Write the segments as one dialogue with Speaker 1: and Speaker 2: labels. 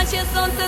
Speaker 1: наче сонце.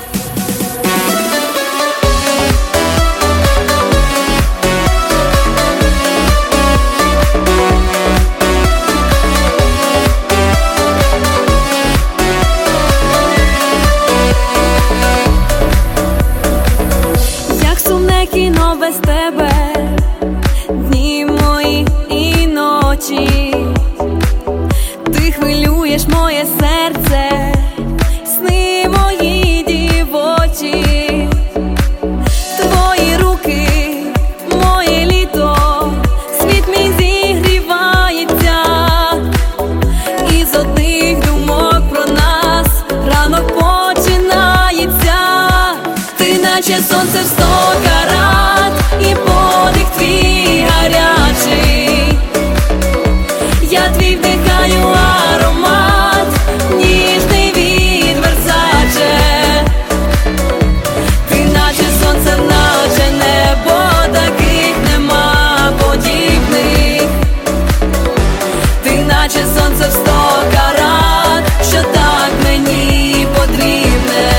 Speaker 2: Як сумне кіно без тебе, дні мої і ночі. Ти хвилюєш моє серце, сни мої дівочі. Твої руки, моє літо, світ мій зігрівається. Із одних думок про нас ранок починається. Ти наче сонце в 100 карат, і подих твій гарячий. Я твій вдихаю аромат, ніжний від Версаче. Ти наче сонце, наче небо, таких нема подібних. Ти наче сонце в 100 карат, що так мені потрібне.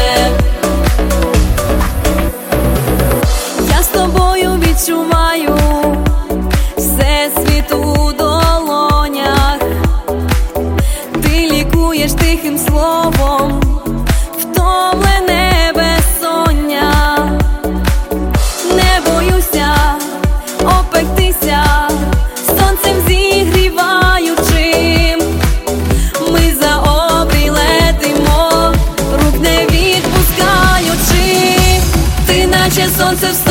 Speaker 2: Я з тобою відчуваю всесвіт у долонях. Ти лікуєш тихим словом втомлене безсоння. Не боюся опектися сонцем зігріваючим. Ми за обрій летимо, рук не відпускаючи. Ти наче сонце в